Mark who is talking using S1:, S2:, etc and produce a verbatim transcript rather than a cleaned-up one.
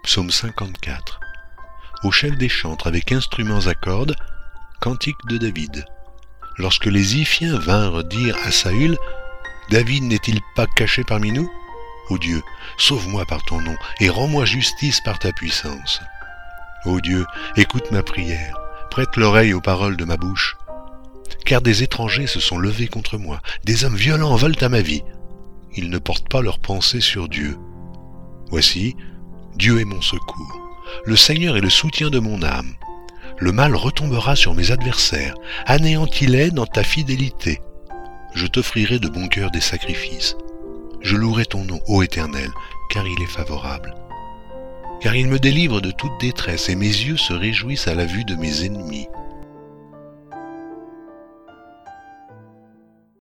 S1: Psaume cinquante-quatre. Au chef des chantres avec instruments à cordes, cantique de David. Lorsque les Iphiens vinrent dire à Saül, « David n'est-il pas caché parmi nous ? Ô Dieu, sauve-moi par ton nom et rends-moi justice par ta puissance. Ô Dieu, écoute ma prière, prête l'oreille aux paroles de ma bouche. Car des étrangers se sont levés contre moi, des hommes violents veulent à ma vie. Ils ne portent pas leurs pensées sur Dieu. Voici, Dieu est mon secours. Le Seigneur est le soutien de mon âme. Le mal retombera sur mes adversaires. Anéantis-les dans ta fidélité. Je t'offrirai de bon cœur des sacrifices. Je louerai ton nom, ô Éternel, car il est favorable. Car il me délivre de toute détresse et mes yeux se réjouissent à la vue de mes ennemis.